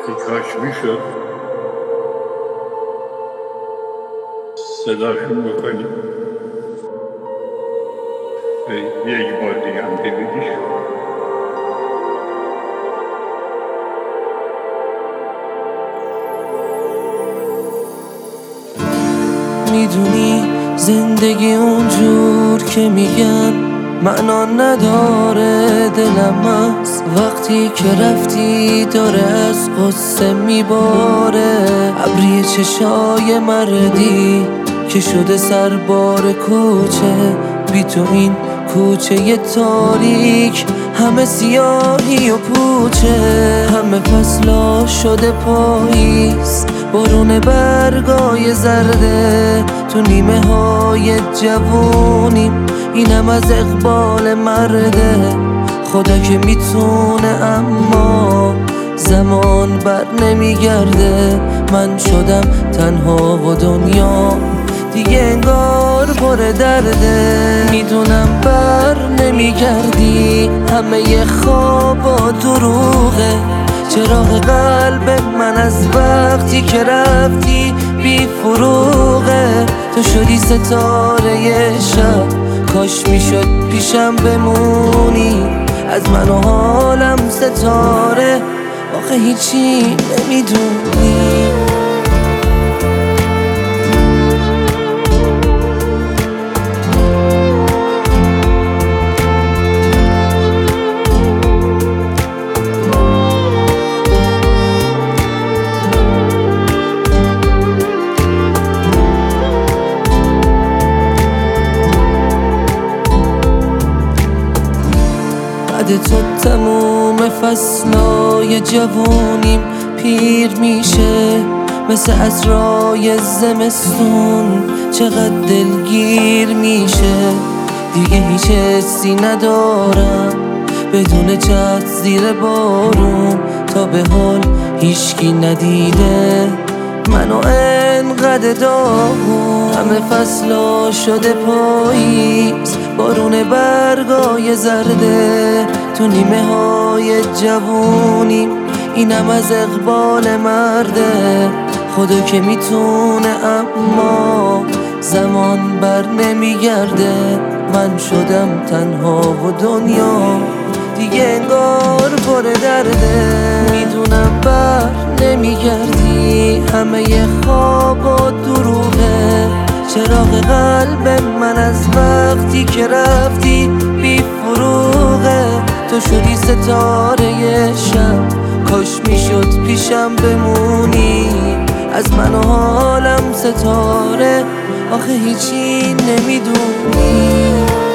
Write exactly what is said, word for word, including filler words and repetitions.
ای کاش میشد صداشون بکنی یک بار دیگه هم ببینیش. میدونی زندگی اونجور که میگن معنا نداره، دلم از وقتی که رفتی داره از قصه میباره. ابری چشای مردی که شده سربار کوچه، بی تو این کوچه تاریک همه سیاهی و پوچه. همه فصلا شده پاییز، بارون برگای زرده تو نیمه های جوونیم، اینم از اقبال مرده. خدا که میتونه اما زمان بر نمیگرده. من شدم تنها و دنیا دیگه انگار پر درده. میدونم بر نمیگردی، همه ی خواب و دروغه. چراغ قلب من از وقتی که رفتی بی فروغه. تو شدی ستاره ی شب، کاش میشد پیشم بمونی. از من و حالم ستاره، آخه هیچی نمیدونی. بعد تو تموم فصلای جوونیم پیر میشه، مثل عصرای زمستون چقدر دلگیر میشه. دیگه هیچ حسی ندارم بدون چت زیر بارون، تا به حال هیچکی ندیده منو انقدر داغون. همه فصلا شده پاییز، بارون برگای زرده تو نیمه های جوونیم، اینم از اقبال مرده. خدا که میتونه اما زمان بر نمیگرده. من شدم تنها و دنیا دیگه انگار پر درده. میدونم بر نمیگردی، همه ی خواب و دروغه. چراغ قلب من از وقتی که رفتی بی فروغه. تو شدی ستاره ی شب، کاش میشد پیشم بمونی. از من و حالم ستاره، آخه هیچی نمیدونی.